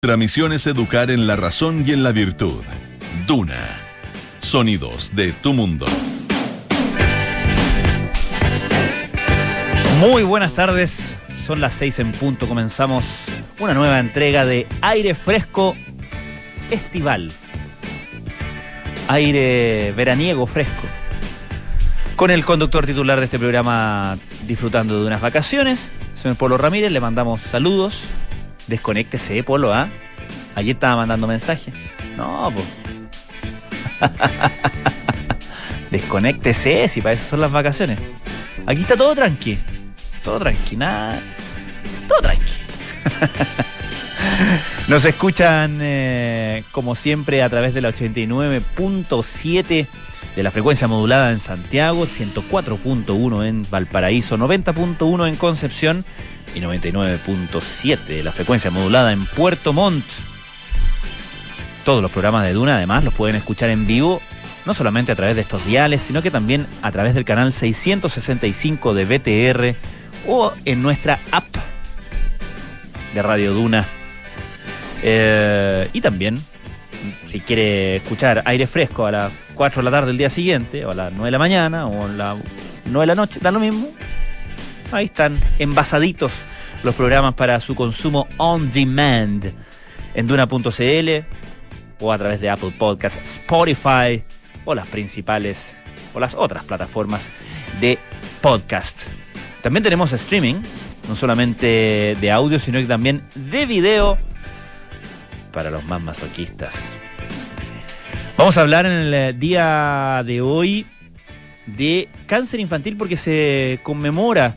Nuestra misión es educar en la razón y en la virtud. Duna. Sonidos de tu mundo. Muy buenas tardes. Son las 6 en punto. Comenzamos una nueva entrega de Aire Fresco Estival. Aire veraniego fresco. Con el conductor titular de este programa disfrutando de unas vacaciones, señor Polo Ramírez, le mandamos saludos. Desconéctese, Polo, ¿ah? Ayer estaba mandando mensajes. No, pues. Desconéctese, si para eso son las vacaciones. Aquí está todo tranqui. Todo tranqui, nada. Todo tranqui. Nos escuchan, como siempre, a través de la 89.7 de la frecuencia modulada en Santiago, 104.1 en Valparaíso, 90.1 en Concepción y 99.7 de la frecuencia modulada en Puerto Montt. Todos los programas de Duna, además, los pueden escuchar en vivo, no solamente a través de estos diales, sino que también a través del canal 665 de BTR o en nuestra app de Radio Duna. Y también, si quiere escuchar Aire Fresco a las 4 de la tarde del día siguiente, o a las 9 de la mañana, o a las 9 de la noche, da lo mismo. Ahí están envasaditos los programas para su consumo on demand en Duna.cl o a través de Apple Podcasts, Spotify o las principales o las otras plataformas de podcast. También tenemos streaming, no solamente de audio, sino que también de video para los más masoquistas. Vamos a hablar en el día de hoy de cáncer infantil porque se conmemora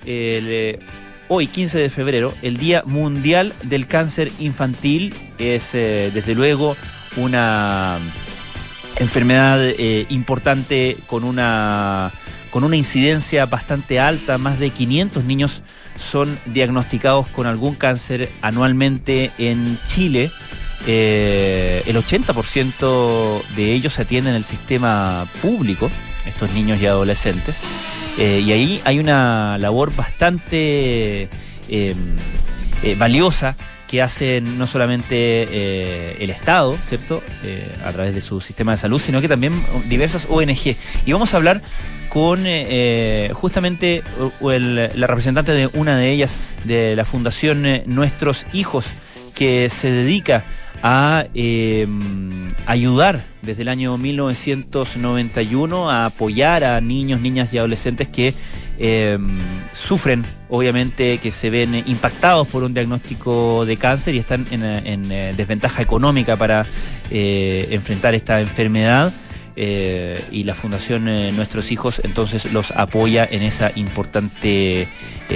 hoy, 15 de febrero, el Día Mundial del Cáncer Infantil. Es desde luego una enfermedad importante con una incidencia bastante alta. Más de 500 niños son diagnosticados con algún cáncer anualmente en Chile. El 80% de ellos se atienden en el sistema público, estos niños y adolescentes. Y ahí hay una labor bastante valiosa que hacen no solamente el Estado, ¿cierto? A través de su sistema de salud, sino que también diversas ONG. Y vamos a hablar con justamente la representante de una de ellas, de la Fundación Nuestros Hijos, que se dedica a ayudar desde el año 1991 a apoyar a niños, niñas y adolescentes que sufren, obviamente, que se ven impactados por un diagnóstico de cáncer y están en desventaja económica para enfrentar esta enfermedad. Y la Fundación Nuestros Hijos entonces los apoya en ese importante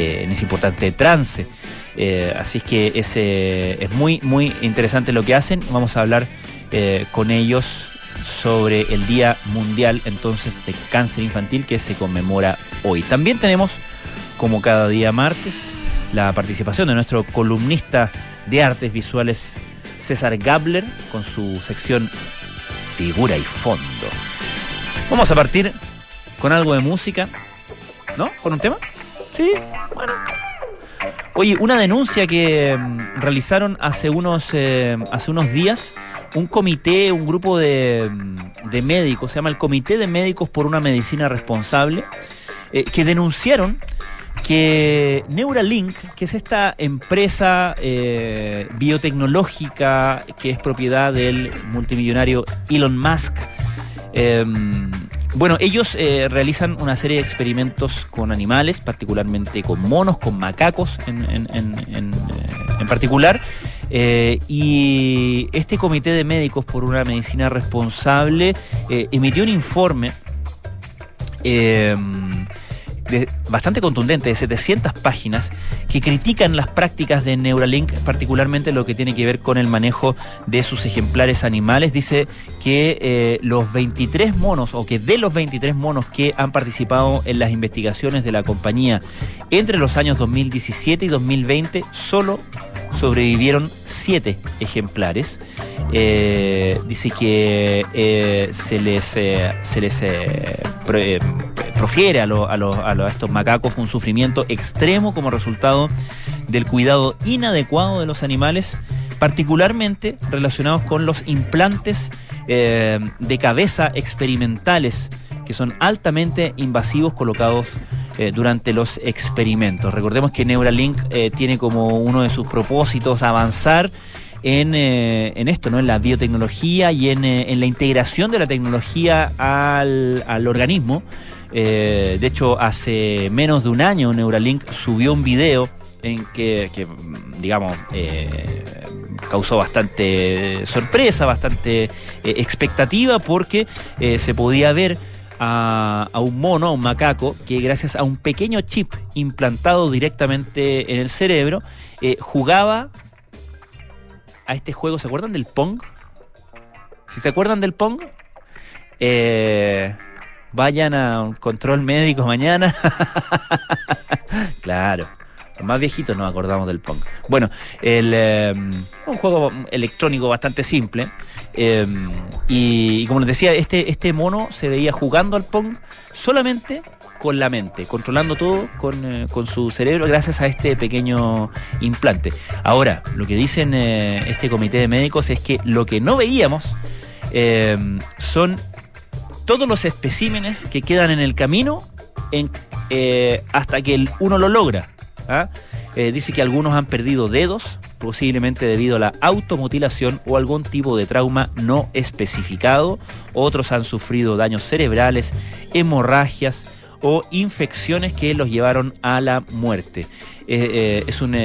trance. Así es que es muy, muy interesante lo que hacen. Vamos a hablar con ellos sobre el Día Mundial entonces de Cáncer Infantil que se conmemora hoy. También tenemos, como cada día martes, la participación de nuestro columnista de artes visuales, César Gabler, con su sección Figura y Fondo. Vamos a partir con algo de música, ¿no? ¿Con un tema? Sí, bueno. Oye, una denuncia que realizaron hace unos días un grupo de médicos, se llama el Comité de Médicos por una Medicina Responsable, que denunciaron que Neuralink, que es esta empresa biotecnológica que es propiedad del multimillonario Elon Musk, bueno, ellos realizan una serie de experimentos con animales, particularmente con monos, con macacos en particular, y este Comité de Médicos por una Medicina Responsable emitió un informe bastante contundente, de 700 páginas, que critican las prácticas de Neuralink, particularmente lo que tiene que ver con el manejo de sus ejemplares animales. Dice que los 23 monos, o que de los 23 monos que han participado en las investigaciones de la compañía entre los años 2017 y 2020, solo sobrevivieron 7 ejemplares. Dice que se les profiere a estos macacos un sufrimiento extremo como resultado del cuidado inadecuado de los animales, particularmente relacionados con los implantes de cabeza experimentales, que son altamente invasivos colocados durante los experimentos. Recordemos que Neuralink tiene como uno de sus propósitos avanzar en esto, ¿no? En la biotecnología y en la integración de la tecnología al organismo. De hecho, hace menos de un año Neuralink subió un video en que digamos, causó bastante sorpresa, bastante expectativa, porque se podía ver a un mono, a un macaco, que gracias a un pequeño chip implantado directamente en el cerebro, jugaba a este juego. ¿Se acuerdan del Pong? Si se acuerdan del Pong, vayan a un control médico mañana. Claro, los más viejitos nos acordamos del Pong. Bueno, un juego electrónico bastante simple. Y como les decía, este mono se veía jugando al Pong solamente con la mente, controlando todo con su cerebro gracias a este pequeño implante. Ahora, lo que dicen este comité de médicos es que lo que no veíamos son todos los especímenes que quedan en el camino hasta que uno lo logra. Dice que algunos han perdido dedos, posiblemente debido a la automutilación o algún tipo de trauma no especificado. Otros han sufrido daños cerebrales, hemorragias o infecciones que los llevaron a la muerte. Es un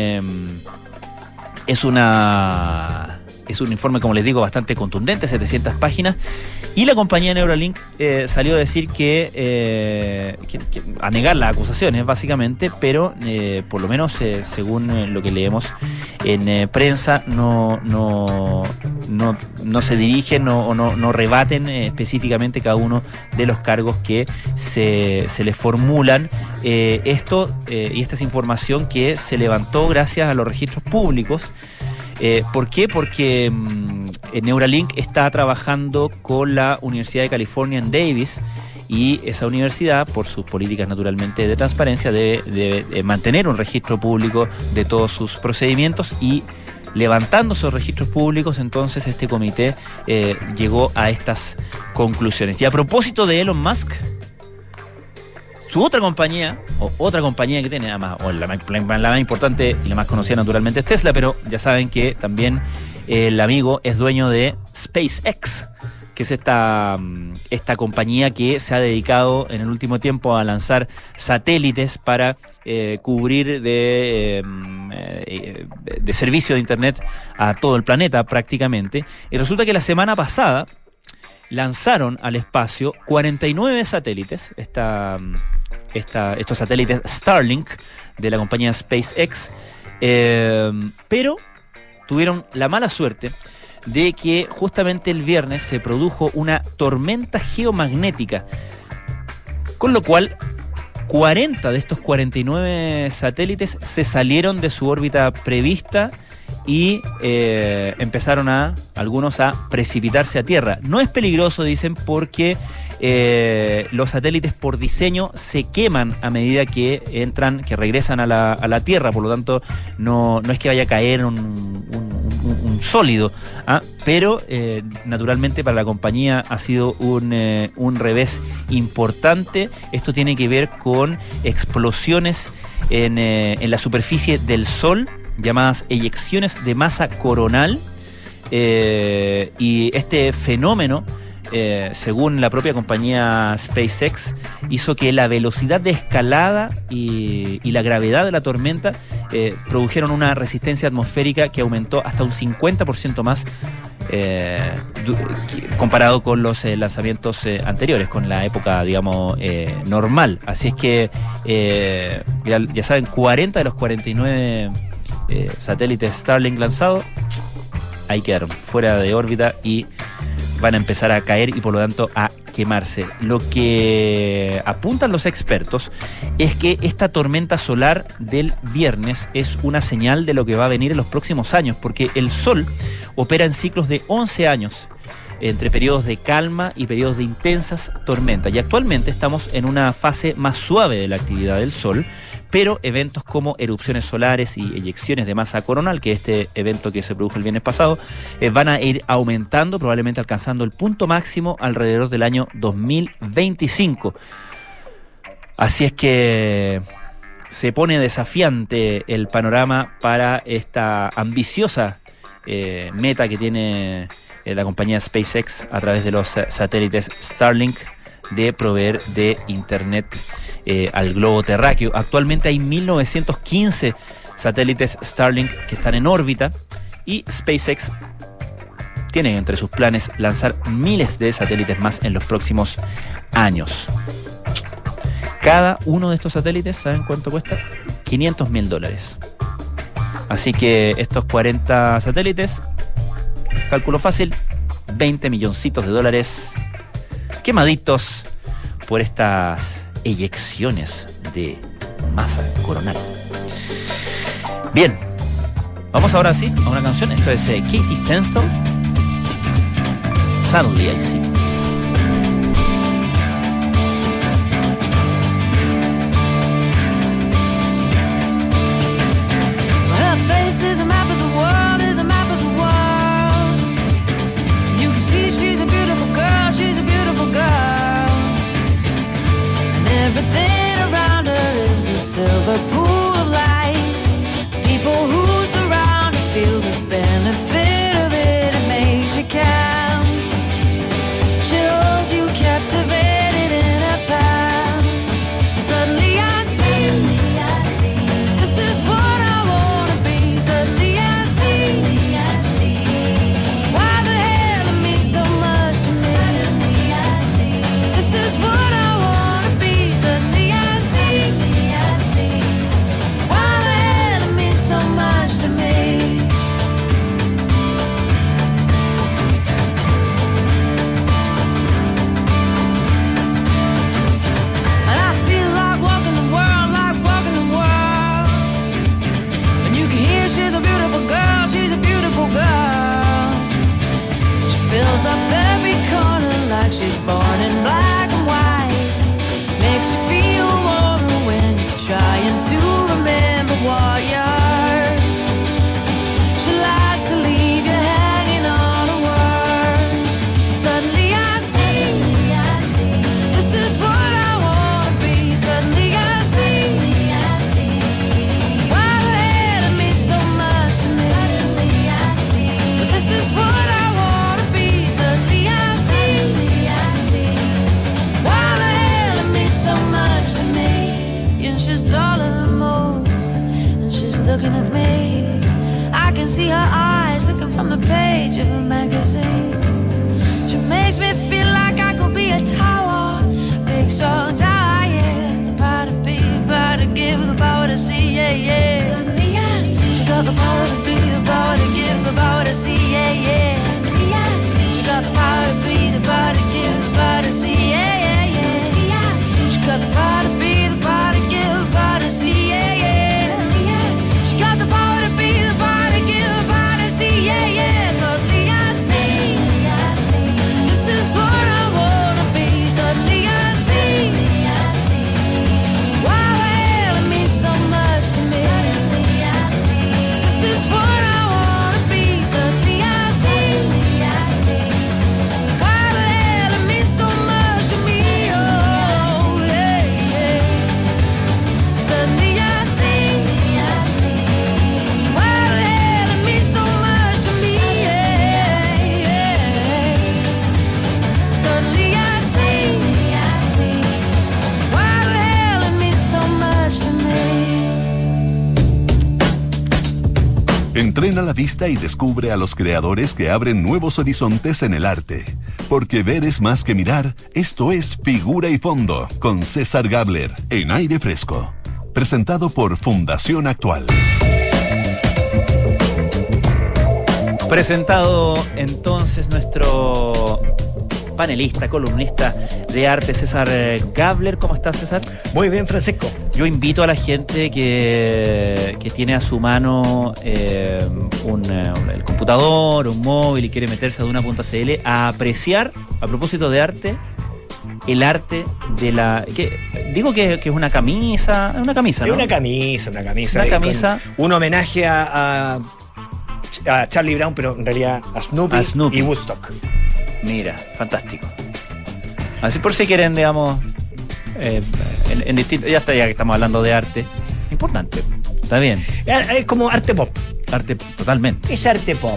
informe, como les digo, bastante contundente, 700 páginas, y la compañía Neuralink salió a decir que a negar las acusaciones, básicamente, pero por lo menos según lo que leemos en prensa, no se dirigen o no rebaten específicamente cada uno de los cargos que se les formulan. Y esta es información que se levantó gracias a los registros públicos. ¿Por qué? Porque Neuralink está trabajando con la Universidad de California en Davis, y esa universidad, por sus políticas naturalmente de transparencia, debe mantener un registro público de todos sus procedimientos, y levantando esos registros públicos, entonces este comité llegó a estas conclusiones. Y a propósito de Elon Musk, su otra compañía que tiene, además, la más importante y la más conocida naturalmente es Tesla, pero ya saben que también el amigo es dueño de SpaceX, que es esta compañía que se ha dedicado en el último tiempo a lanzar satélites para cubrir de servicio de internet a todo el planeta prácticamente. Y resulta que la semana pasada lanzaron al espacio 49 satélites, estos satélites Starlink de la compañía SpaceX, pero tuvieron la mala suerte de que justamente el viernes se produjo una tormenta geomagnética, con lo cual 40 de estos 49 satélites se salieron de su órbita prevista y empezaron algunos a precipitarse a tierra. No es peligroso, dicen, porque los satélites por diseño se queman a medida que regresan a la Tierra, por lo tanto no es que vaya a caer un sólido, pero naturalmente para la compañía ha sido un revés importante. Esto tiene que ver con explosiones en la superficie del Sol, llamadas eyecciones de masa coronal, y este fenómeno, según la propia compañía SpaceX, hizo que la velocidad de escalada y la gravedad de la tormenta produjeron una resistencia atmosférica que aumentó hasta un 50% más comparado con los lanzamientos anteriores, con la época, digamos, normal. Así es que ya saben, 40 de los 49 satélites Starlink lanzados ahí quedaron fuera de órbita y van a empezar a caer y por lo tanto a quemarse. Lo que apuntan los expertos es que esta tormenta solar del viernes es una señal de lo que va a venir en los próximos años, porque el Sol opera en ciclos de 11 años, entre periodos de calma y periodos de intensas tormentas, y actualmente estamos en una fase más suave de la actividad del Sol, pero eventos como erupciones solares y eyecciones de masa coronal, que este evento que se produjo el viernes pasado, van a ir aumentando, probablemente alcanzando el punto máximo alrededor del año 2025. Así es que se pone desafiante el panorama para esta ambiciosa meta que tiene la compañía SpaceX a través de los satélites Starlink de proveer de internet al globo terráqueo. Actualmente hay 1915 satélites Starlink que están en órbita y SpaceX tiene entre sus planes lanzar miles de satélites más en los próximos años. Cada uno de estos satélites, ¿saben cuánto cuesta? $500,000. Así que estos 40 satélites, cálculo fácil, $20 milloncitos quemaditos por estas eyecciones de masa coronal. Bien, vamos ahora sí a una canción. Esto es Katie Tunstall, Suddenly I See. Silver pool of light. People who surround her feel the benefit of it. It makes you count. She holds you captivated in her palm. Suddenly I see. This is what I wanna be. Suddenly I see. Why the hell it means so much to me. Suddenly I see. This is what I wanna be. Suddenly I see. So much to me. And I feel like walking the world, And you can hear she's a beautiful girl, She fills up every corner like she's born in black and white. Makes you feel warmer when you're trying to remember what you're. Looking at me, I can see her eyes looking from the page of a magazine. She makes me feel like I could be a tower, big strong tower, yeah. The power to be, the power to give, the power to see, yeah, yeah. Suddenly I see. She got the power to be, the power to give, the power to see, yeah, yeah. Suddenly I see. She got the power to be, the power to give, the power to see, yeah, yeah, yeah. Suddenly I see. She got the power to be, the power to give, the power to see, yeah, yeah. Got the power to be, the power to give, the power to see, yeah, yeah. Suddenly I see. This is what I wanna be. Suddenly I see. Why the hell it means so much to me. This is what I wanna be. Suddenly I see. Why the hell it means so much to me. Oh, yeah, yeah. Suddenly I see. Entrena la vista y descubre a los creadores que abren nuevos horizontes en el arte. Porque ver es más que mirar. Esto es Figura y Fondo con César Gabler en Aire Fresco. Presentado por Fundación Actual. Presentado entonces nuestro panelista, columnista de arte, César Gabler. ¿Cómo estás, César? Muy bien, Francisco. Yo invito a la gente que tiene a su mano el computador, un móvil y quiere meterse a Duna.cl a apreciar, a propósito de arte, el arte de la... digo que es una camisa, ¿no? Es una camisa. Un homenaje a Charlie Brown, pero en realidad a Snoopy y Woodstock. Mira, fantástico. Así por si quieren, digamos, en distintos... Ya que estamos hablando de arte, importante, está bien. Es como arte pop. Arte, totalmente. Es arte pop.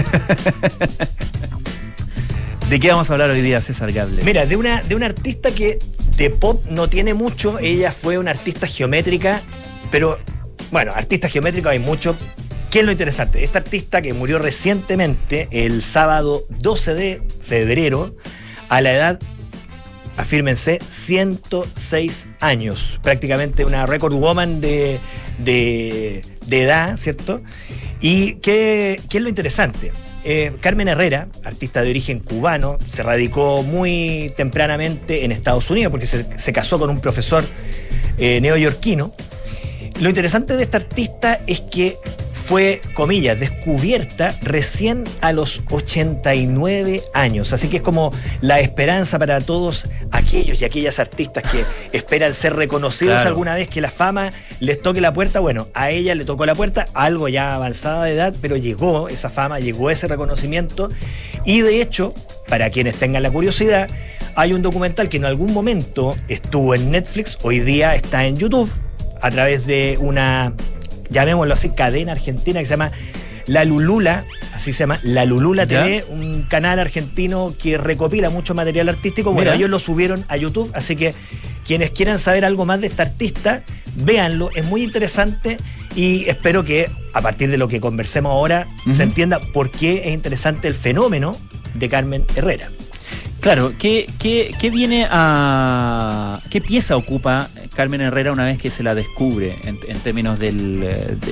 ¿De qué vamos a hablar hoy día, César Gabler? Mira, de una artista que de pop no tiene mucho. Ella fue una artista geométrica, pero bueno, artistas geométricos hay muchos. ¿Qué es lo interesante? Esta artista que murió recientemente, el sábado 12 de febrero, a la edad, afírmense, 106 años. Prácticamente una record woman de edad, ¿cierto? ¿Y qué es lo interesante? Carmen Herrera, artista de origen cubano, se radicó muy tempranamente en Estados Unidos porque se casó con un profesor neoyorquino. Lo interesante de esta artista es que fue, comillas, descubierta recién a los 89 años. Así que es como la esperanza para todos aquellos y aquellas artistas que esperan ser reconocidos alguna vez, que la fama les toque la puerta. Bueno, a ella le tocó la puerta, algo ya avanzada de edad, pero llegó esa fama, llegó ese reconocimiento. Y de hecho, para quienes tengan la curiosidad, hay un documental que en algún momento estuvo en Netflix, hoy día está en YouTube, a través de una, llamémoslo así, cadena argentina que se llama La Lulula, así se llama, La Lulula TV, un canal argentino que recopila mucho material artístico. Bueno, ellos lo subieron a YouTube, así que quienes quieran saber algo más de esta artista, véanlo, es muy interesante y espero que a partir de lo que conversemos ahora se entienda por qué es interesante el fenómeno de Carmen Herrera. Claro, ¿qué viene a... ¿Qué pieza ocupa Carmen Herrera una vez que se la descubre en términos del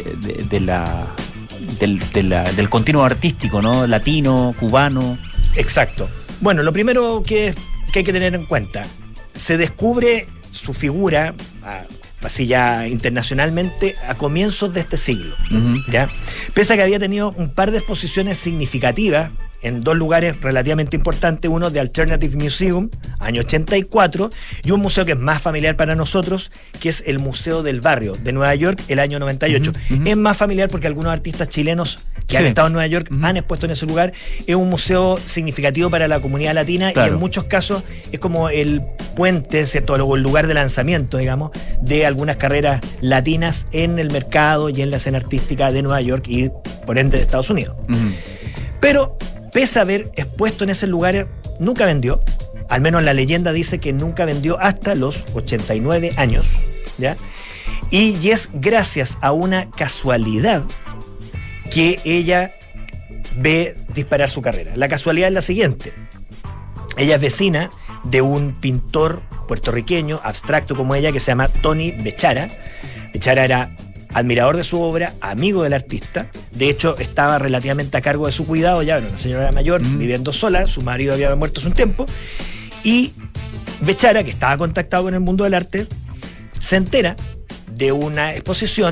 continuo artístico, ¿no? Latino, cubano. Exacto. Bueno, lo primero que hay que tener en cuenta, se descubre su figura, así ya internacionalmente, a comienzos de este siglo. ¿Ya? Pese a que había tenido un par de exposiciones significativas en dos lugares relativamente importantes, uno de Alternative Museum, año 84, y un museo que es más familiar para nosotros, que es el Museo del Barrio de Nueva York, el año 98. Es más familiar porque algunos artistas chilenos que han estado en Nueva York han expuesto en ese lugar. Es un museo significativo para la comunidad latina y en muchos casos es como el puente, ¿cierto? O el lugar de lanzamiento, digamos, de algunas carreras latinas en el mercado y en la escena artística de Nueva York y por ende de Estados Unidos. Pero pese a haber expuesto en ese lugar, nunca vendió. Al menos la leyenda dice que nunca vendió hasta los 89 años, ¿ya? Y es gracias a una casualidad que ella ve disparar su carrera. La casualidad es la siguiente. Ella es vecina de un pintor puertorriqueño, abstracto como ella, que se llama Tony Bechara. Bechara era admirador de su obra, amigo del artista. De hecho, estaba relativamente a cargo de su cuidado. Ya era una señora mayor, viviendo sola. Su marido había muerto hace un tiempo. Y Bechara, que estaba contactado con el mundo del arte, se entera de una exposición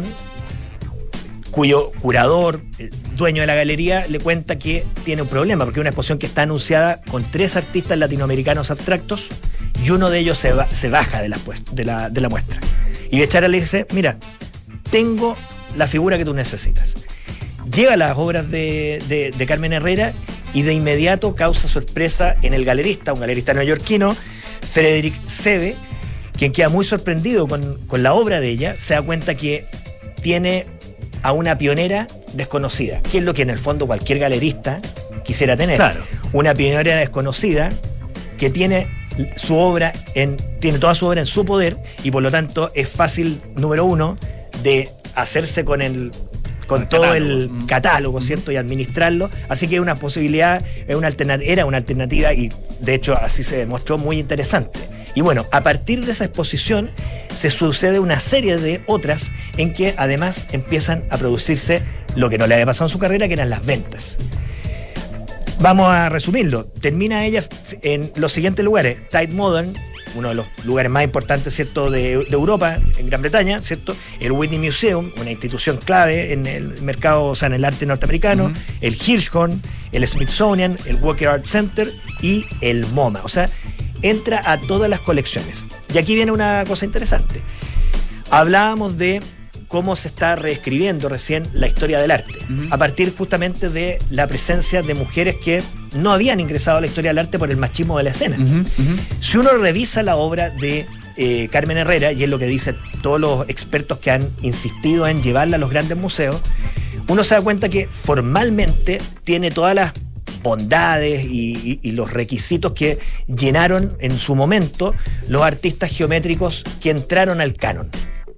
cuyo curador, el dueño de la galería, le cuenta que tiene un problema, porque es una exposición que está anunciada con 3 artistas latinoamericanos abstractos y uno de ellos se baja de la muestra. Y Bechara le dice, mira, tengo la figura que tú necesitas. Llega las obras de Carmen Herrera y de inmediato causa sorpresa en el galerista, un galerista neoyorquino, Frederick Sebe, quien queda muy sorprendido con la obra de ella. Se da cuenta que tiene a una pionera desconocida, que es lo que en el fondo cualquier galerista quisiera tener. Claro. Una pionera desconocida que tiene su obra tiene toda su obra en su poder y por lo tanto es fácil, número uno, de hacerse con todo el catálogo, ¿cierto? Y administrarlo. Así que es una posibilidad, era una alternativa y de hecho así se demostró muy interesante. Y bueno, a partir de esa exposición se sucede una serie de otras en que además empiezan a producirse lo que no le había pasado en su carrera, que eran las ventas. Vamos a resumirlo. Termina ella en los siguientes lugares. Tate Modern, uno de los lugares más importantes, ¿cierto?, de Europa, en Gran Bretaña, ¿cierto? El Whitney Museum, una institución clave en el mercado, o sea, en el arte norteamericano, el Hirshhorn, el Smithsonian, el Walker Art Center y el MoMA. O sea, entra a todas las colecciones. Y aquí viene una cosa interesante. Hablábamos de cómo se está reescribiendo recién la historia del arte, a partir justamente de la presencia de mujeres que no habían ingresado a la historia del arte por el machismo de la escena. Si uno revisa la obra de Carmen Herrera, y es lo que dicen todos los expertos que han insistido en llevarla a los grandes museos, uno se da cuenta que formalmente tiene todas las bondades y los requisitos que llenaron en su momento los artistas geométricos que entraron al canon.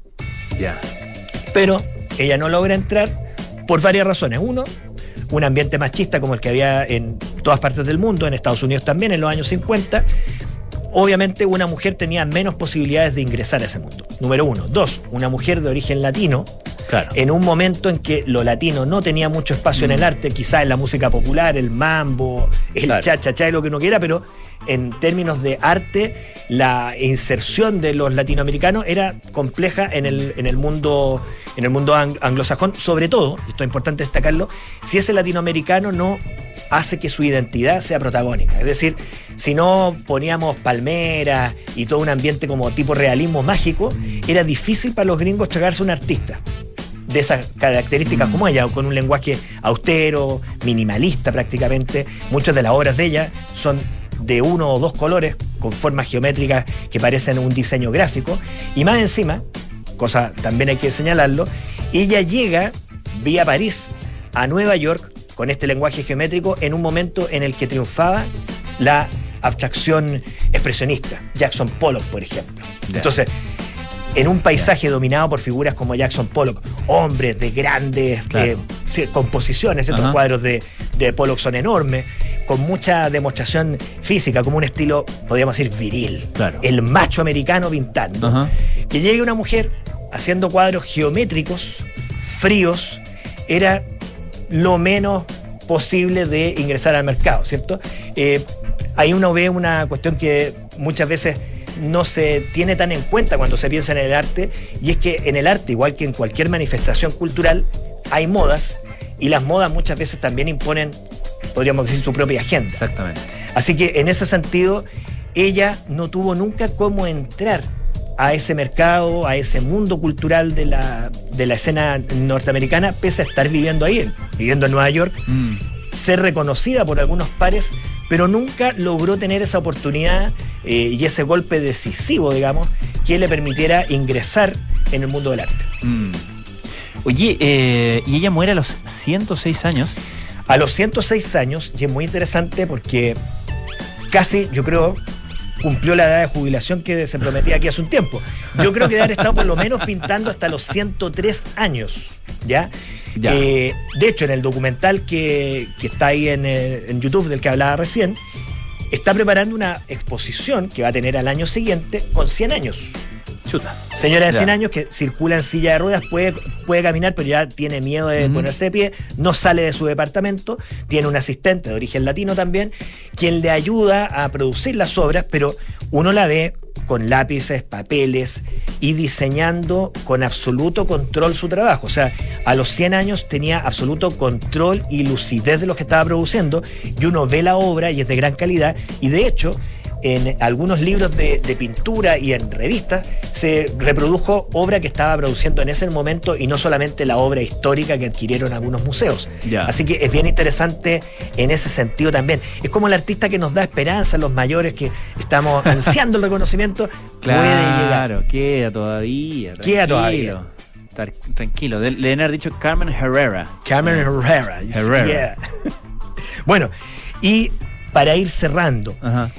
Ya. Pero ella no logra entrar por varias razones. Uno, un ambiente machista como el que había en todas partes del mundo, en Estados Unidos también, en los años 50. Obviamente una mujer tenía menos posibilidades de ingresar a ese mundo. Número uno. Dos, una mujer de origen latino, Claro. en un momento en que lo latino no tenía mucho espacio en el arte, quizás en la música popular, el mambo, el Claro. cha-cha-cha y lo que uno quiera, pero en términos de arte, la inserción de los latinoamericanos era compleja en el mundo anglosajón, sobre todo, esto es importante destacarlo, si ese latinoamericano no hace que su identidad sea protagónica. Es decir, si no poníamos palmeras y todo un ambiente como tipo realismo mágico, era difícil para los gringos tragarse un artista de esas características como ella, con un lenguaje austero, minimalista prácticamente. Muchas de las obras de ella son de uno o dos colores, con formas geométricas que parecen un diseño gráfico, y más encima, cosa también hay que señalarlo, ella llega vía París a Nueva York con este lenguaje geométrico en un momento en el que triunfaba la abstracción expresionista, Jackson Pollock, por ejemplo. Yeah. Entonces, en un paisaje dominado por figuras como Jackson Pollock, hombres de grandes Claro. composiciones, estos Ajá. cuadros de Pollock son enormes, con mucha demostración física, como un estilo, podríamos decir, viril. Claro. El macho americano pintando. Ajá. Que llegue una mujer haciendo cuadros geométricos, fríos, era lo menos posible de ingresar al mercado, ¿cierto? Ahí uno ve una cuestión que muchas veces no se tiene tan en cuenta cuando se piensa en el arte, y es que en el arte, igual que en cualquier manifestación cultural, hay modas, y las modas muchas veces también imponen, podríamos decir, su propia agenda. Exactamente. Así que en ese sentido, ella no tuvo nunca cómo entrar a ese mercado, a ese mundo cultural de la escena norteamericana, pese a estar viviendo ahí, viviendo en Nueva York, ser reconocida por algunos pares, pero nunca logró tener esa oportunidad y ese golpe decisivo, digamos, que le permitiera ingresar en el mundo del arte. Oye, y ella muere a los 106 años. A los 106 años, y es muy interesante porque casi, yo creo, cumplió la edad de jubilación que se prometía aquí hace un tiempo. Yo creo que debe haber estado por lo menos pintando hasta los 103 años, ¿ya? Ya. De hecho, en el documental que está ahí en YouTube, del que hablaba recién, está preparando una exposición que va a tener al año siguiente con 100 años. Chuta. Señora de Ya. 100 años que circula en silla de ruedas, puede caminar, pero ya tiene miedo de ponerse de pie, no sale de su departamento, tiene un asistente de origen latino también, quien le ayuda a producir las obras, pero uno la ve con lápices, papeles y diseñando con absoluto control su trabajo. O sea, a los 100 años tenía absoluto control y lucidez de lo que estaba produciendo, y uno ve la obra y es de gran calidad, y de hecho, en algunos libros de pintura y en revistas se reprodujo obra que estaba produciendo en ese momento y no solamente la obra histórica que adquirieron algunos museos. Ya. Así que es bien interesante en ese sentido también. Es como el artista que nos da esperanza a los mayores que estamos ansiando el reconocimiento. Puede llegar. Claro, queda todavía. Queda todavía. Tranquilo. Le haber dicho Carmen Herrera. Carmen Herrera. Herrera. Yeah. Bueno, y para ir cerrando, Ajá.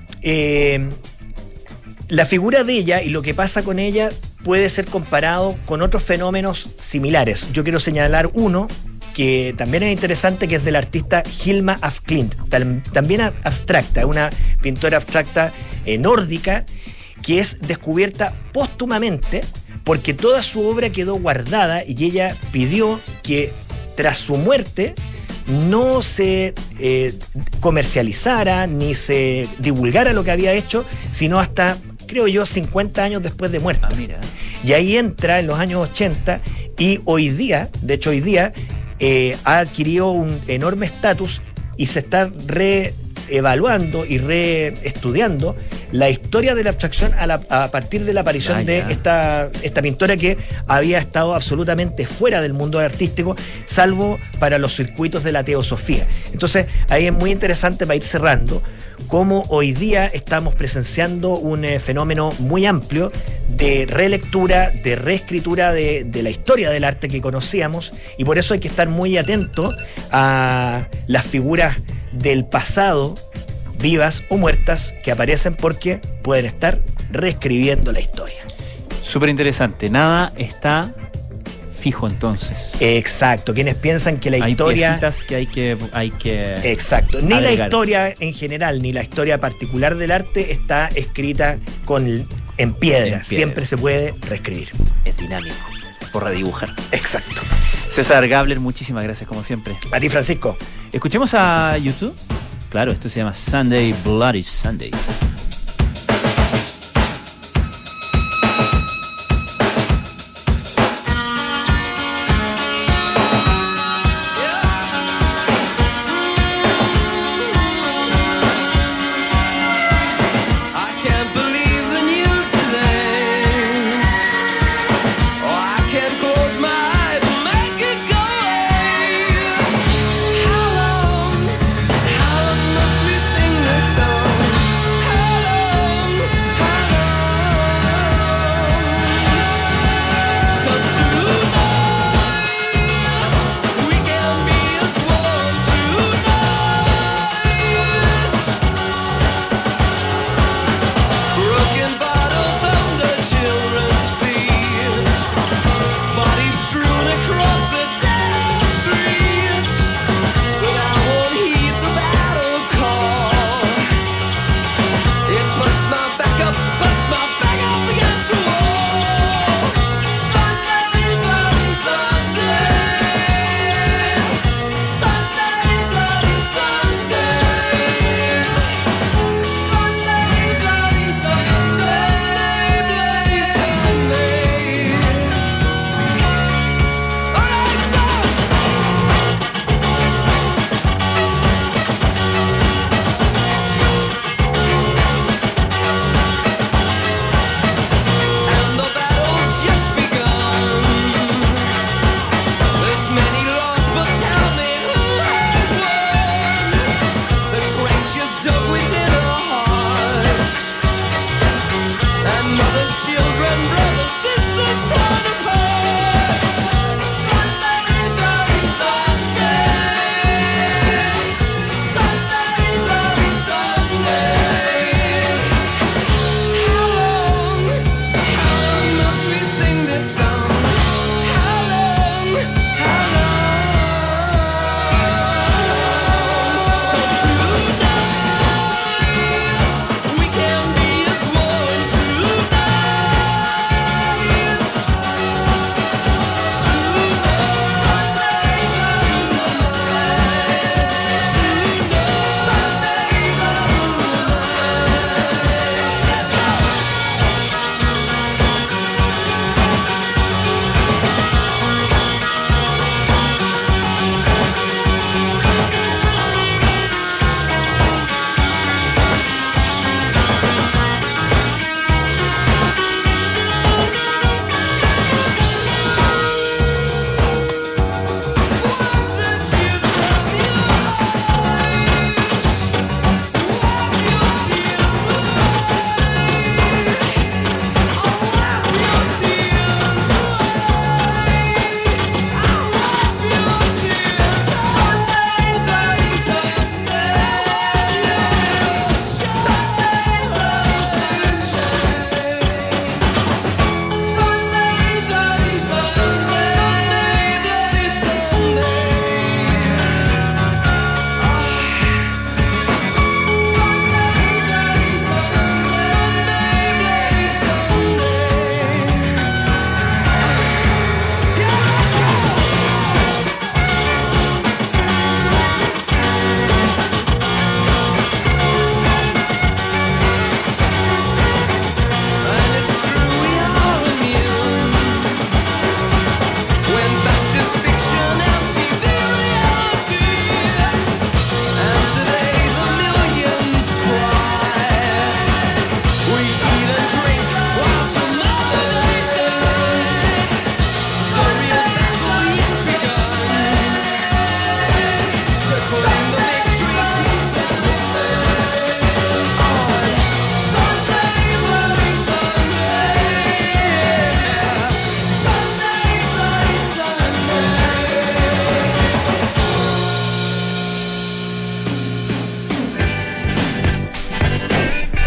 la figura de ella y lo que pasa con ella puede ser comparado con otros fenómenos similares. Yo quiero señalar uno que también es interesante, que es del artista Hilma af Klint, también abstracta, una pintora abstracta nórdica, que es descubierta póstumamente porque toda su obra quedó guardada y ella pidió que tras su muerte no se comercializara ni se divulgara lo que había hecho, sino hasta, creo yo, 50 años después de muerta. Ah, mira. Y ahí entra en los años 80 y hoy día, de hecho hoy día, ha adquirido un enorme estatus y se está reevaluando y reestudiando la historia de la abstracción a partir de la aparición de esta pintora que había estado absolutamente fuera del mundo artístico, salvo para los circuitos de la teosofía. Entonces, ahí es muy interesante para ir cerrando cómo hoy día estamos presenciando un fenómeno muy amplio de relectura, de reescritura de la historia del arte que conocíamos, y por eso hay que estar muy atento a las figuras del pasado, vivas o muertas, que aparecen porque pueden estar reescribiendo la historia. Súper interesante. Nada está fijo entonces. Exacto. Quienes piensan que la historia... Hay piecitas que hay que Exacto. Ni agregar. la historia en general, ni la historia particular del arte está escrita en piedra. Siempre se puede reescribir. Es dinámico. Por redibujar. Exacto. César Gabler, muchísimas gracias como siempre. A ti, Francisco. Escuchemos a YouTube. Claro, esto se llama Sunday Bloody Sunday. How long must we sing this song?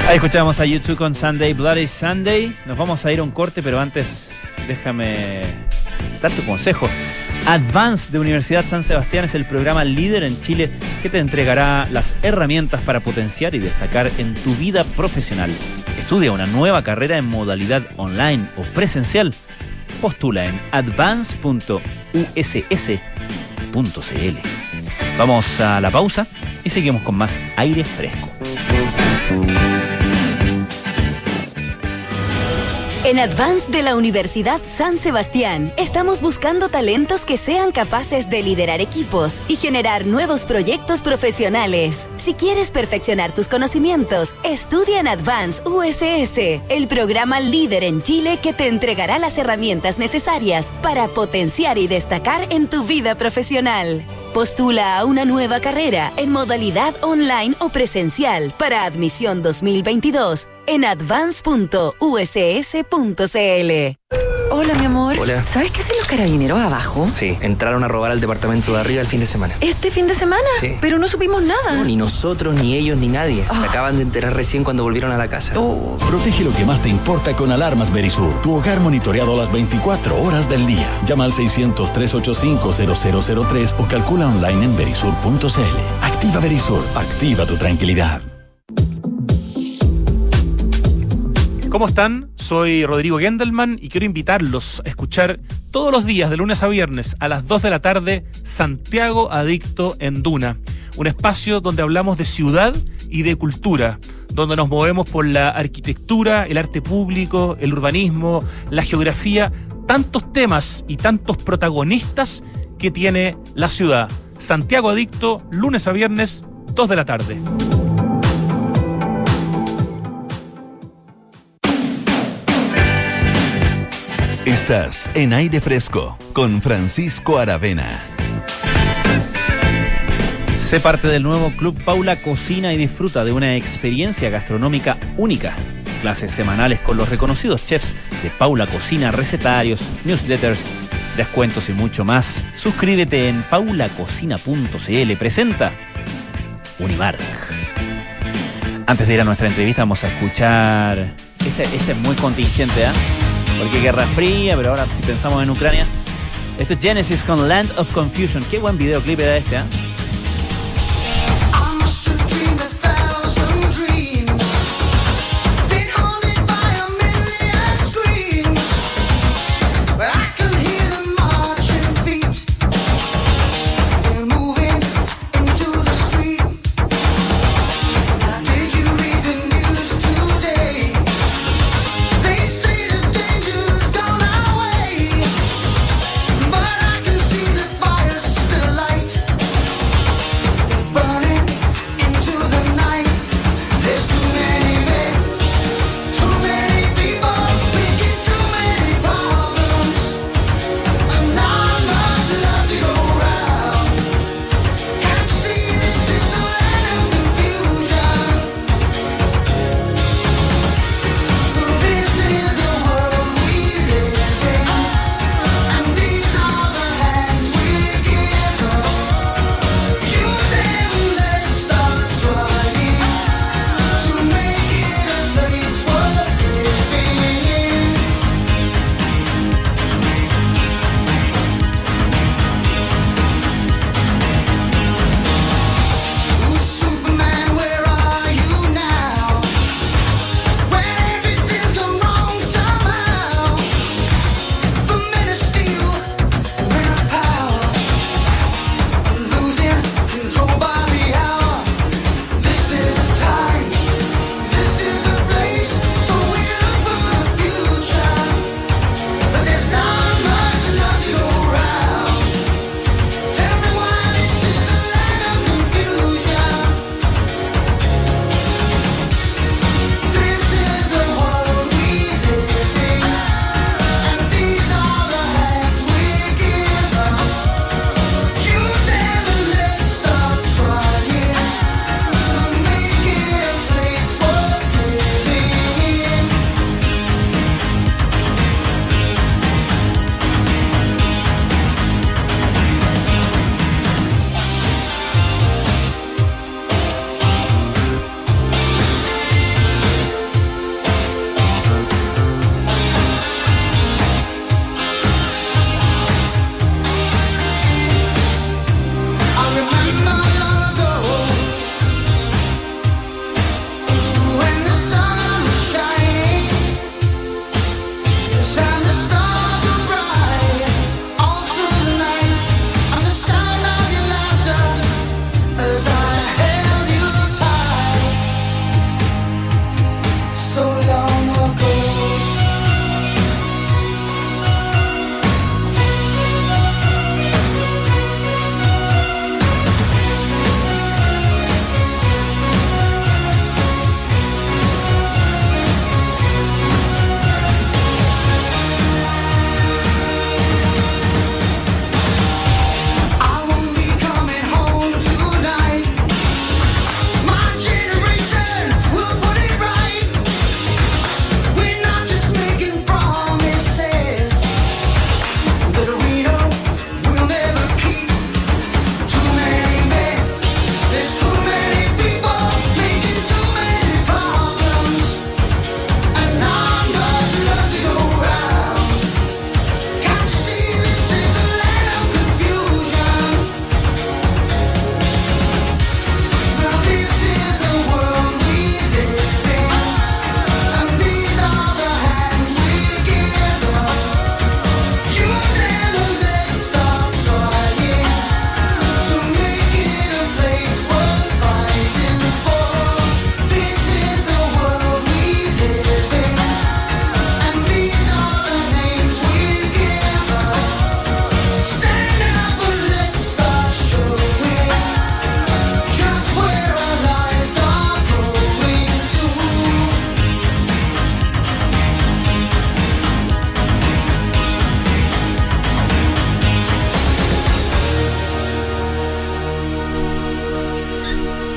Ahí escuchamos a YouTube con Sunday, Bloody Sunday. Nos vamos a ir a un corte, pero antes déjame dar tu consejo. Advance de Universidad San Sebastián es el programa líder en Chile que te entregará las herramientas para potenciar y destacar en tu vida profesional. Estudia una nueva carrera en modalidad online o presencial. Postula en advance.uss.cl. Vamos a la pausa y seguimos con más aire fresco. En Advance de la Universidad San Sebastián estamos buscando talentos que sean capaces de liderar equipos y generar nuevos proyectos profesionales. Si quieres perfeccionar tus conocimientos, estudia en Advance USS, el programa líder en Chile que te entregará las herramientas necesarias para potenciar y destacar en tu vida profesional. Postula a una nueva carrera en modalidad online o presencial para admisión 2022 en advance.uss.cl. Hola, mi amor. Hola. ¿Sabes qué hacen los carabineros abajo? Sí, entraron a robar al departamento de arriba el fin de semana. ¿Este fin de semana? Sí. Pero no supimos nada. No, ni nosotros, ni ellos, ni nadie. Se Ah. acaban de enterar recién cuando volvieron a la casa. Oh. Protege lo que más te importa con alarmas Verisur. Tu hogar monitoreado las 24 horas del día. Llama al 600-385-0003 o calcula online en verisur.cl. Activa Verisur. Activa tu tranquilidad. ¿Cómo están? Soy Rodrigo Gendelman y quiero invitarlos a escuchar todos los días, de lunes a viernes, a las 2 de la tarde, Santiago Adicto en Duna. Un espacio donde hablamos de ciudad y de cultura, donde nos movemos por la arquitectura, el arte público, el urbanismo, la geografía, tantos temas y tantos protagonistas que tiene la ciudad. Santiago Adicto, lunes a viernes, 2 de la tarde. Estás en Aire Fresco con Francisco Aravena. Sé parte del nuevo Club Paula Cocina y disfruta de una experiencia gastronómica única. Clases semanales con los reconocidos chefs de Paula Cocina, recetarios, newsletters, descuentos y mucho más. Suscríbete en paulacocina.cl. Presenta Unimark. Antes de ir a nuestra entrevista vamos a escuchar... Este es muy contingente, ¿eh? Porque guerra fría, pero ahora si pensamos en Ucrania. Esto es Genesis con Land of Confusion. Qué buen videoclip era este, ¿eh?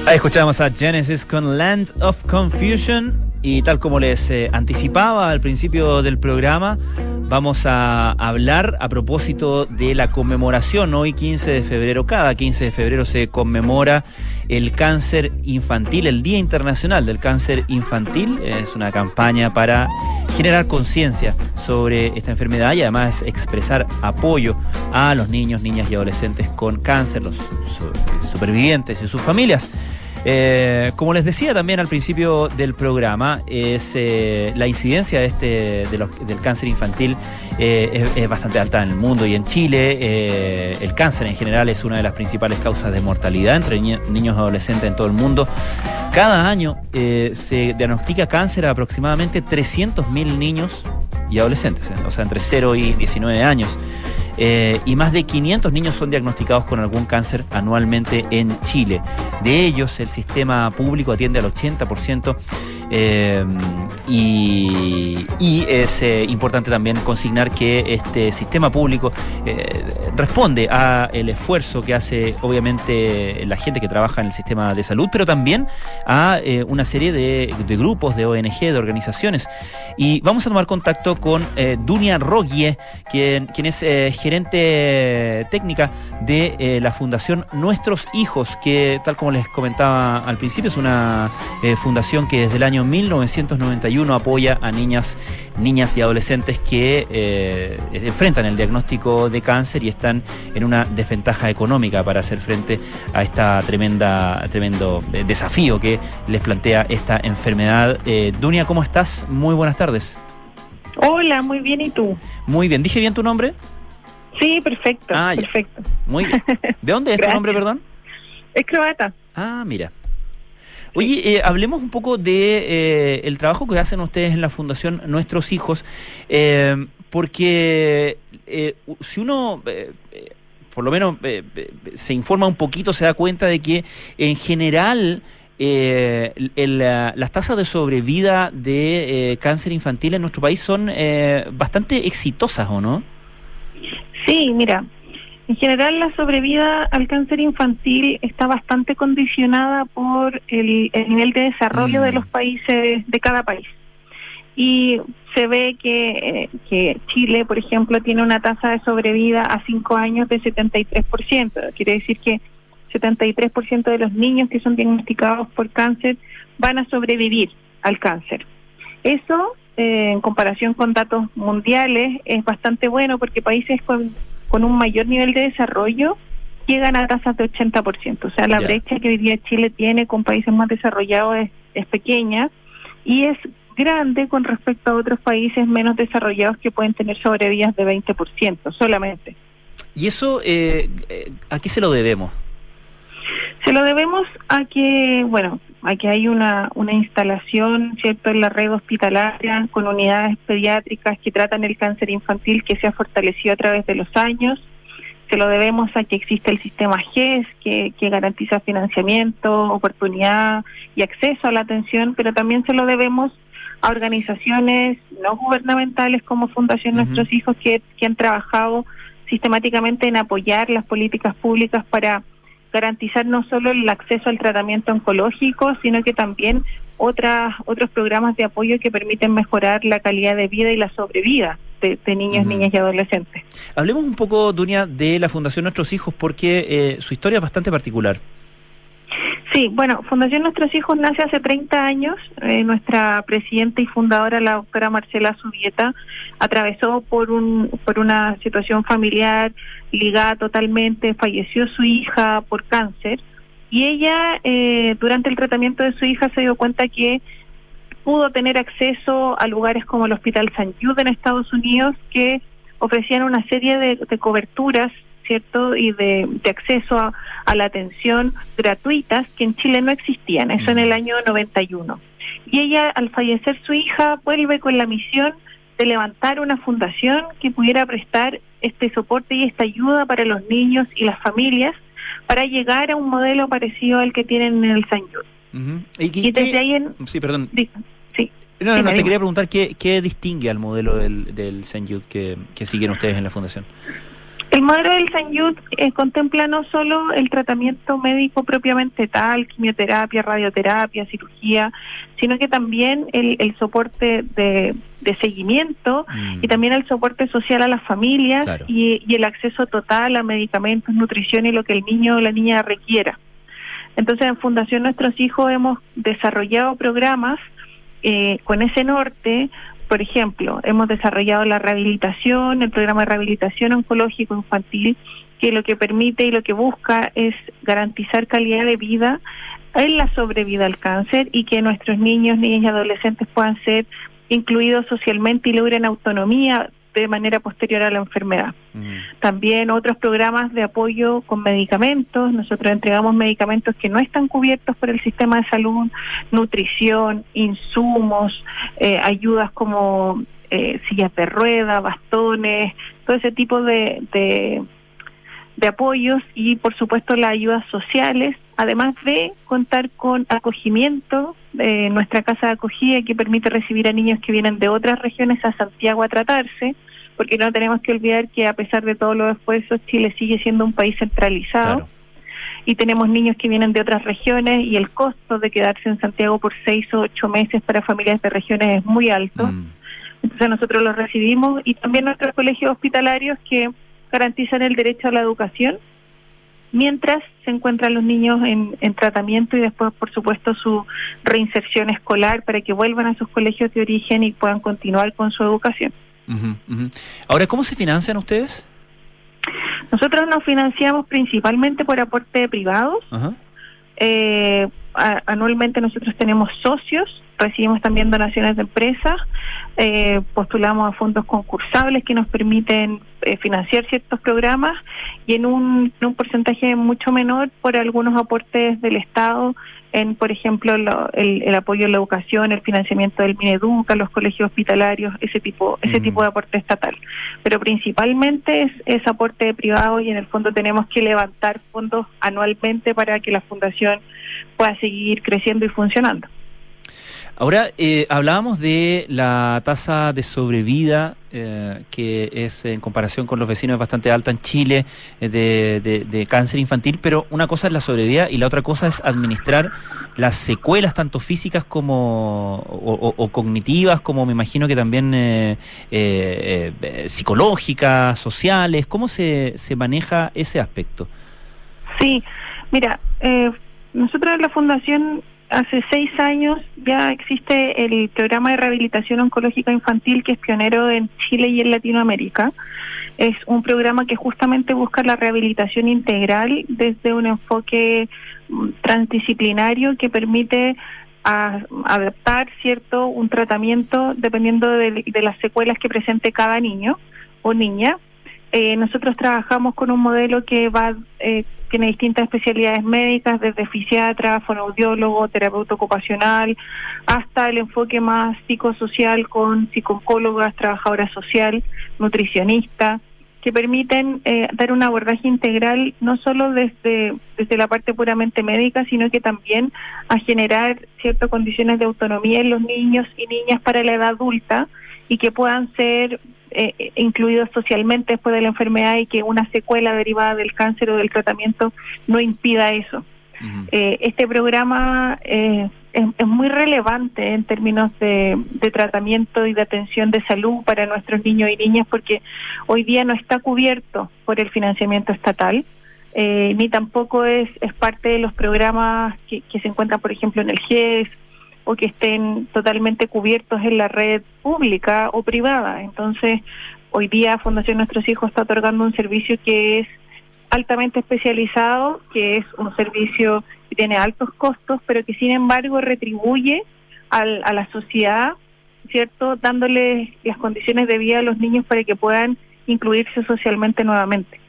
Ahí escuchamos a Genesis con Land of Confusion y tal como les anticipaba al principio del programa, vamos a hablar a propósito de la conmemoración. Hoy 15 de febrero, cada 15 de febrero se conmemora el cáncer infantil, el Día Internacional del Cáncer Infantil. Es una campaña para generar conciencia sobre esta enfermedad y además expresar apoyo a los niños, niñas y adolescentes con cáncer, los supervivientes y sus familias. Como les decía también al principio del programa, es la incidencia del cáncer infantil es bastante alta en el mundo y en Chile. El cáncer en general es una de las principales causas de mortalidad entre niños y adolescentes en todo el mundo. Cada año se diagnostica cáncer a aproximadamente 300.000 niños y adolescentes, o sea, entre 0 y 19 años. Y más de 500 niños son diagnosticados con algún cáncer anualmente en Chile. De ellos, el sistema público atiende al 80%. Y es importante también consignar que este sistema público responde a el esfuerzo que hace obviamente la gente que trabaja en el sistema de salud, pero también a una serie de grupos, de ONG, de organizaciones. Y vamos a tomar contacto con Dunia Rogie, quien es gerente técnica de la Fundación Nuestros Hijos, que tal como les comentaba al principio es una fundación que desde el año 1991 apoya a niñas y adolescentes que enfrentan el diagnóstico de cáncer y están en una desventaja económica para hacer frente a esta tremendo desafío que les plantea esta enfermedad. Dunia, ¿cómo estás? Muy buenas tardes. Hola, muy bien, ¿y tú? Muy bien, ¿dije bien tu nombre? Sí, perfecto, perfecto. Muy bien. ¿De dónde es tu nombre, perdón? Es croata. Ah, mira. Oye, hablemos un poco de el trabajo que hacen ustedes en la Fundación Nuestros Hijos, porque si uno, por lo menos, se informa un poquito, se da cuenta de que en general las tasas de sobrevida de cáncer infantil en nuestro país son bastante exitosas, ¿o no? Sí, mira. En general, la sobrevida al cáncer infantil está bastante condicionada por el nivel de desarrollo de los países, de cada país. Y se ve que Chile, por ejemplo, tiene una tasa de sobrevida a 5 años de 73%. Quiere decir que 73% de los niños que son diagnosticados por cáncer van a sobrevivir al cáncer. Eso, en comparación con datos mundiales, es bastante bueno porque países con un mayor nivel de desarrollo llegan a tasas de 80%. O sea, la brecha que hoy día Chile tiene con países más desarrollados es pequeña y es grande con respecto a otros países menos desarrollados que pueden tener sobrevidas de 20% solamente. ¿Y eso a qué se lo debemos? Se lo debemos a que, hay una instalación, ¿cierto?, en la red hospitalaria con unidades pediátricas que tratan el cáncer infantil que se ha fortalecido a través de los años. Se lo debemos a que existe el sistema GES que garantiza financiamiento, oportunidad y acceso a la atención, pero también se lo debemos a organizaciones no gubernamentales como Fundación Nuestros Hijos que han trabajado sistemáticamente en apoyar las políticas públicas para garantizar no solo el acceso al tratamiento oncológico, sino que también otros programas de apoyo que permiten mejorar la calidad de vida y la sobrevida de niños, niñas y adolescentes. Hablemos un poco, Dunia, de la Fundación Nuestros Hijos, porque su historia es bastante particular. Sí, Fundación Nuestros Hijos nace hace 30 años. Nuestra presidenta y fundadora, la doctora Marcela Zubieta, atravesó por una situación familiar ligada totalmente, falleció su hija por cáncer, y ella durante el tratamiento de su hija se dio cuenta que pudo tener acceso a lugares como el Hospital St. Jude en Estados Unidos, que ofrecían una serie de coberturas, ¿cierto?, y de acceso a la atención gratuitas que en Chile no existían, eso en el año 91. Y ella, al fallecer su hija, vuelve con la misión de levantar una fundación que pudiera prestar este soporte y esta ayuda para los niños y las familias para llegar a un modelo parecido al que tienen en el St. Jude. Y desde ahí Sí, perdón. Sí. No, te quería preguntar qué distingue al modelo del St. Jude que siguen ustedes en la fundación. El modelo del Sanyud contempla no solo el tratamiento médico propiamente tal, quimioterapia, radioterapia, cirugía, sino que también el soporte de seguimiento y también el soporte social a las familias, claro, y el acceso total a medicamentos, nutrición y lo que el niño o la niña requiera. Entonces, en Fundación Nuestros Hijos hemos desarrollado programas con ese norte. Por ejemplo, hemos desarrollado la rehabilitación, el programa de rehabilitación oncológico infantil, que lo que permite y lo que busca es garantizar calidad de vida en la sobrevida al cáncer y que nuestros niños, niñas y adolescentes puedan ser incluidos socialmente y logren autonomía de manera posterior a la enfermedad. También otros programas de apoyo con medicamentos. Nosotros entregamos medicamentos que no están cubiertos por el sistema de salud, nutrición, insumos, ayudas como sillas de rueda, bastones, todo ese tipo de apoyos y por supuesto las ayudas sociales, además de contar con acogimiento, nuestra casa de acogida que permite recibir a niños que vienen de otras regiones a Santiago a tratarse, porque no tenemos que olvidar que a pesar de todos los esfuerzos, Chile sigue siendo un país centralizado. Claro. Y tenemos niños que vienen de otras regiones y el costo de quedarse en Santiago por 6 o 8 meses para familias de regiones es muy alto. Entonces nosotros los recibimos y también nuestros colegios hospitalarios que garantizan el derecho a la educación mientras se encuentran los niños en tratamiento y después, por supuesto, su reinserción escolar para que vuelvan a sus colegios de origen y puedan continuar con su educación. Ahora, ¿cómo se financian ustedes? Nosotros nos financiamos principalmente por aporte de privados. Anualmente nosotros tenemos socios, recibimos también donaciones de empresas, postulamos a fondos concursables que nos permiten financiar ciertos programas y en un porcentaje mucho menor por algunos aportes del Estado en, por ejemplo, el apoyo a la educación, el financiamiento del Mineduca, los colegios hospitalarios, ese tipo de aporte estatal. Pero principalmente es aporte de privado y en el fondo tenemos que levantar fondos anualmente para que la fundación pueda seguir creciendo y funcionando. Ahora, hablábamos de la tasa de sobrevida, que es en comparación con los vecinos es bastante alta en Chile, de cáncer infantil, pero una cosa es la sobrevida y la otra cosa es administrar las secuelas, tanto físicas como o cognitivas, como me imagino que también psicológicas, sociales. ¿Cómo se maneja ese aspecto? Sí, mira, nosotros en la Fundación hace 6 años ya existe el programa de rehabilitación oncológica infantil que es pionero en Chile y en Latinoamérica. Es un programa que justamente busca la rehabilitación integral desde un enfoque transdisciplinario que permite adaptar un tratamiento dependiendo de las secuelas que presente cada niño o niña. Nosotros trabajamos con un modelo que tiene distintas especialidades médicas, desde fisiatra, fonoaudiólogo, terapeuta ocupacional, hasta el enfoque más psicosocial con psicólogas, trabajadora social, nutricionista, que permiten dar un abordaje integral no solo desde la parte puramente médica, sino que también a generar ciertas condiciones de autonomía en los niños y niñas para la edad adulta y que puedan ser incluidos socialmente después de la enfermedad y que una secuela derivada del cáncer o del tratamiento no impida eso. Este programa es muy relevante en términos de tratamiento y de atención de salud para nuestros niños y niñas porque hoy día no está cubierto por el financiamiento estatal, ni tampoco es parte de los programas que se encuentran, por ejemplo, en el GES, o que estén totalmente cubiertos en la red pública o privada. Entonces, hoy día Fundación Nuestros Hijos está otorgando un servicio que es altamente especializado, que es un servicio que tiene altos costos, pero que sin embargo retribuye a la sociedad, ¿cierto?, dándoles las condiciones de vida a los niños para que puedan incluirse socialmente nuevamente.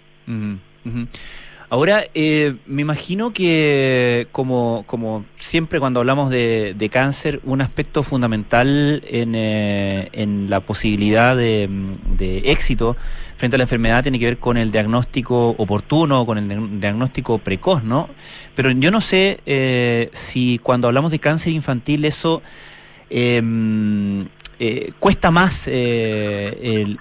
Ahora, me imagino que como siempre cuando hablamos de cáncer, un aspecto fundamental en la posibilidad de éxito frente a la enfermedad tiene que ver con el diagnóstico oportuno, con el diagnóstico precoz, ¿no? Pero yo no sé si cuando hablamos de cáncer infantil eso cuesta más el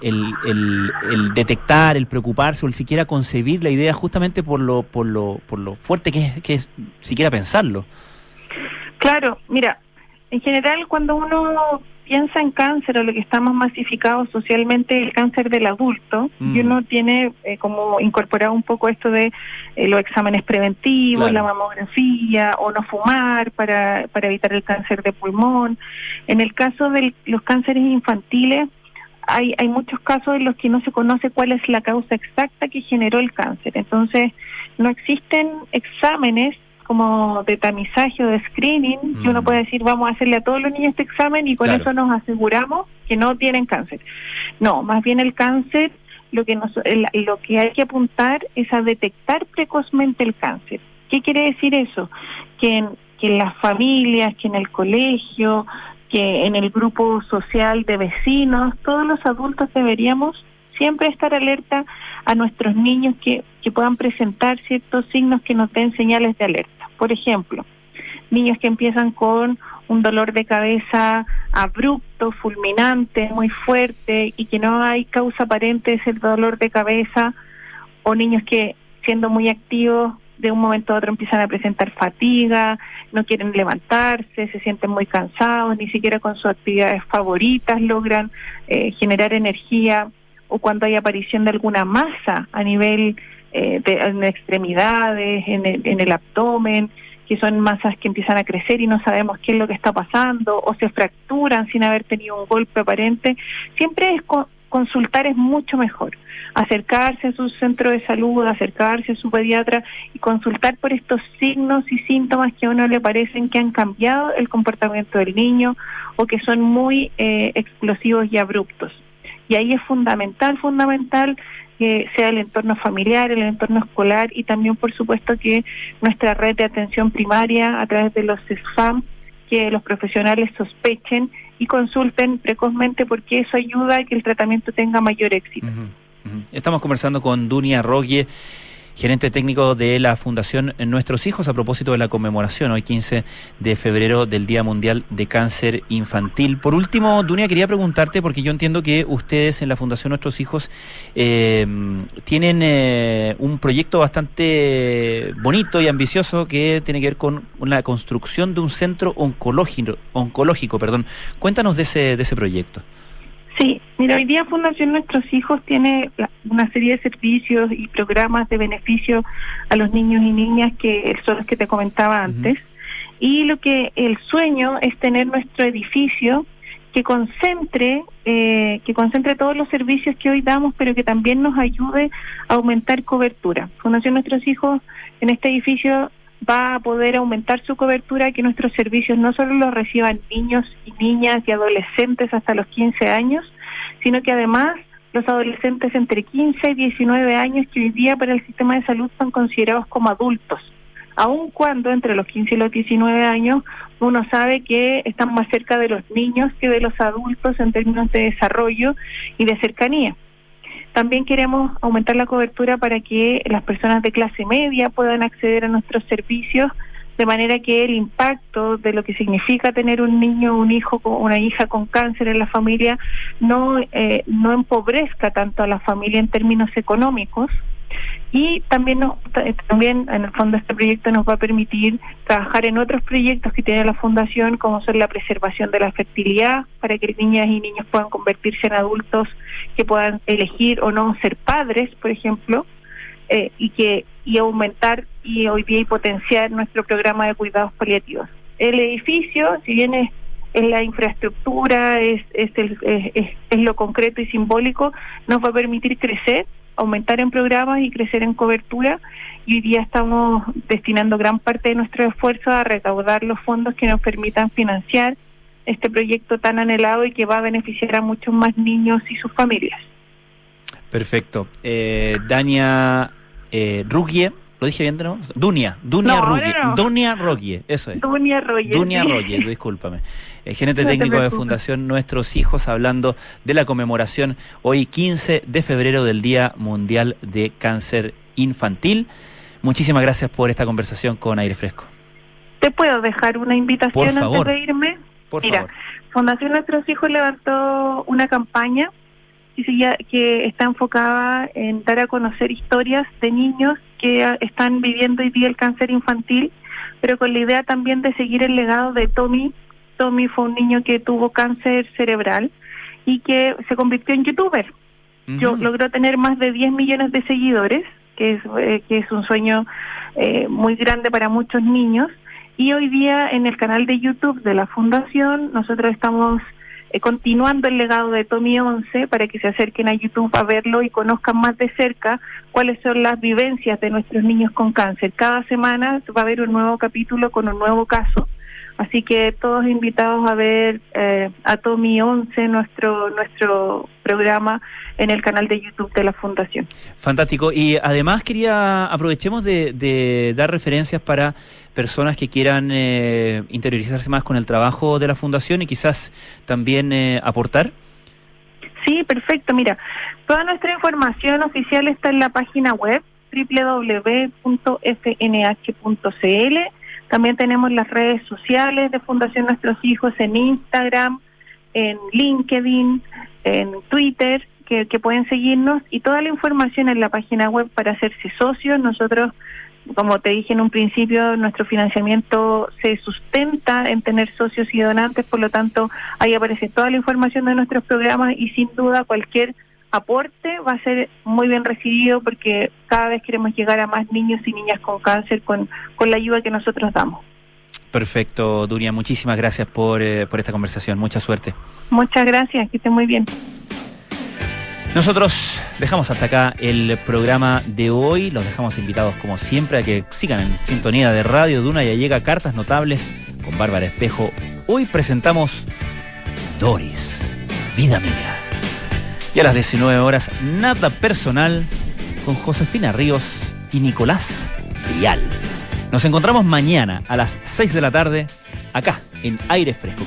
detectar, el preocuparse o el siquiera concebir la idea, justamente por lo fuerte que es siquiera pensarlo. Claro, mira, en general cuando uno piensa en cáncer o lo que está más masificado socialmente, el cáncer del adulto, y uno tiene como incorporado un poco esto de los exámenes preventivos, la mamografía, o no fumar para evitar el cáncer de pulmón. En el caso de los cánceres infantiles, hay muchos casos en los que no se conoce cuál es la causa exacta que generó el cáncer. Entonces, no existen exámenes como de tamizaje o de screening, que uno puede decir, vamos a hacerle a todos los niños este examen y con eso nos aseguramos que no tienen cáncer. No, más bien el cáncer, lo que hay que apuntar es a detectar precozmente el cáncer. ¿Qué quiere decir eso? Que en las familias, que en el colegio, que en el grupo social de vecinos, todos los adultos deberíamos siempre estar alerta a nuestros niños que puedan presentar ciertos signos que nos den señales de alerta. Por ejemplo, niños que empiezan con un dolor de cabeza abrupto, fulminante, muy fuerte y que no hay causa aparente de ese dolor de cabeza, o niños que siendo muy activos de un momento a otro empiezan a presentar fatiga, no quieren levantarse, se sienten muy cansados, ni siquiera con sus actividades favoritas logran generar energía, o cuando hay aparición de alguna masa a nivel en extremidades, en el abdomen, que son masas que empiezan a crecer y no sabemos qué es lo que está pasando, o se fracturan sin haber tenido un golpe aparente. Siempre es consultar, es mucho mejor. Acercarse a su centro de salud, acercarse a su pediatra y consultar por estos signos y síntomas que a uno le parecen que han cambiado el comportamiento del niño o que son muy explosivos y abruptos. Y ahí es fundamental que sea el entorno familiar, el entorno escolar y también, por supuesto, que nuestra red de atención primaria a través de los SFAM, que los profesionales sospechen y consulten precozmente, porque eso ayuda a que el tratamiento tenga mayor éxito. Estamos conversando con Dunia Rogie, gerente técnico de la Fundación Nuestros Hijos, a propósito de la conmemoración hoy 15 de febrero del Día Mundial de Cáncer Infantil. Por último, Dunia, quería preguntarte, porque yo entiendo que ustedes en la Fundación Nuestros Hijos tienen un proyecto bastante bonito y ambicioso que tiene que ver con la construcción de un centro oncológico. Cuéntanos de ese proyecto. Sí, mira, hoy día Fundación Nuestros Hijos tiene una serie de servicios y programas de beneficio a los niños y niñas que son los que te comentaba antes. Y el sueño es tener nuestro edificio que concentre todos los servicios que hoy damos, pero que también nos ayude a aumentar cobertura. Fundación Nuestros Hijos en este edificio va a poder aumentar su cobertura, que nuestros servicios no solo los reciban niños y niñas y adolescentes hasta los 15 años, sino que además los adolescentes entre 15 y 19 años, que hoy día para el sistema de salud son considerados como adultos, aun cuando entre los 15 y los 19 años uno sabe que están más cerca de los niños que de los adultos en términos de desarrollo y de cercanía. También queremos aumentar la cobertura para que las personas de clase media puedan acceder a nuestros servicios, de manera que el impacto de lo que significa tener un niño, un hijo, una hija con cáncer en la familia no empobrezca tanto a la familia en términos económicos. Y también en el fondo este proyecto nos va a permitir trabajar en otros proyectos que tiene la Fundación, como son la preservación de la fertilidad, para que niñas y niños puedan convertirse en que puedan elegir o no ser padres, por ejemplo, y aumentar y hoy día y potenciar nuestro programa de cuidados paliativos. El edificio, si bien es la infraestructura, es lo concreto y simbólico, nos va a permitir crecer, aumentar en programas y crecer en cobertura, y hoy día estamos destinando gran parte de nuestro esfuerzo a recaudar los fondos que nos permitan financiar este proyecto tan anhelado y que va a beneficiar a muchos más niños y sus familias. Perfecto. Dunia Rogie, ¿lo dije bien de nuevo? Dunia Rogie. No. Dunia Rogie, eso es. Dunia Rogie, discúlpame. Gerente técnico de Fundación Nuestros Hijos, hablando de la conmemoración hoy 15 de febrero del Día Mundial de Cáncer Infantil. Muchísimas gracias por esta conversación con Aire Fresco. ¿Te puedo dejar una invitación antes de irme? Por favor. Fundación Nuestros Hijos levantó una campaña que está enfocada en dar a conocer historias de niños que están viviendo hoy día el cáncer infantil, pero con la idea también de seguir el legado de Tommy. Tommy fue un niño que tuvo cáncer cerebral y que se convirtió en youtuber. Logró tener más de 10 millones de seguidores, que es un sueño muy grande para muchos niños. Y hoy día en el canal de YouTube de la Fundación nosotros estamos continuando el legado de Tommy 11 para que se acerquen a YouTube a verlo y conozcan más de cerca cuáles son las vivencias de nuestros niños con cáncer. Cada semana va a haber un nuevo capítulo con un nuevo caso, así que todos invitados a ver a Tommy 11, nuestro programa en el canal de YouTube de la Fundación. Fantástico. Y además aprovechemos de dar referencias para personas que quieran interiorizarse más con el trabajo de la Fundación y quizás también aportar. Sí, perfecto. Mira, toda nuestra información oficial está en la página web www.fnh.cl. También tenemos las redes sociales de Fundación Nuestros Hijos en Instagram, en LinkedIn, en Twitter, que pueden seguirnos, y toda la información en la página web para hacerse socios. Nosotros, como te dije en un principio, nuestro financiamiento se sustenta en tener socios y donantes, por lo tanto ahí aparece toda la información de nuestros programas y sin duda cualquier aporte va a ser muy bien recibido porque cada vez queremos llegar a más niños y niñas con cáncer con la ayuda que nosotros damos. Perfecto, Dunia, muchísimas gracias por esta conversación, mucha suerte. Muchas gracias, que esté muy bien. Nosotros dejamos hasta acá el programa de hoy, los dejamos invitados como siempre a que sigan en sintonía de Radio Duna. Ya llega Cartas Notables con Bárbara Espejo. Hoy presentamos Doris, Vida Mía. Y a las 19 horas, Nada Personal con Josefina Ríos y Nicolás Vial. Nos encontramos mañana a las 6 de la tarde, acá en Aire Fresco.